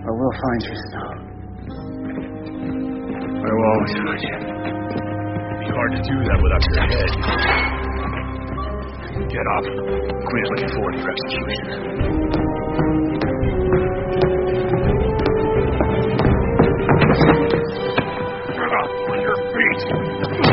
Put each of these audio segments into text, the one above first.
I will find you, Snow. I will always find you. It'd be hard to do that without your head. Get up. Queen is looking forward to your execution. On your feet.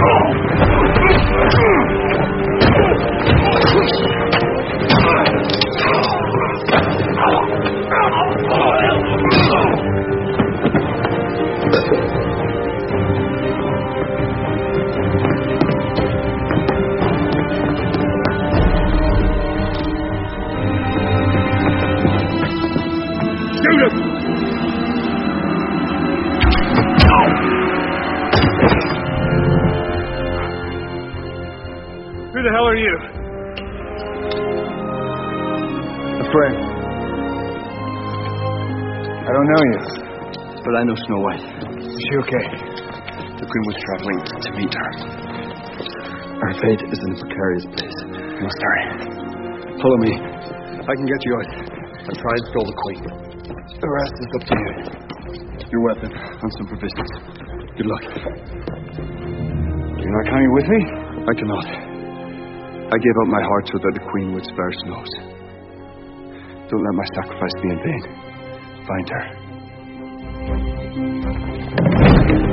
Who the hell are you? A friend. I don't know you, but I know Snow White. Is she okay? The Queen was traveling to meet her. Our fate is in a precarious place. We must hurry. Follow me. I can get you out. I'll try and stall the Queen. The rest is up to you. Your weapon and some provisions. Good luck. You're not coming with me? I cannot. I gave up my heart so that the Queen would spare Snows. Don't let my sacrifice be in vain. Find her.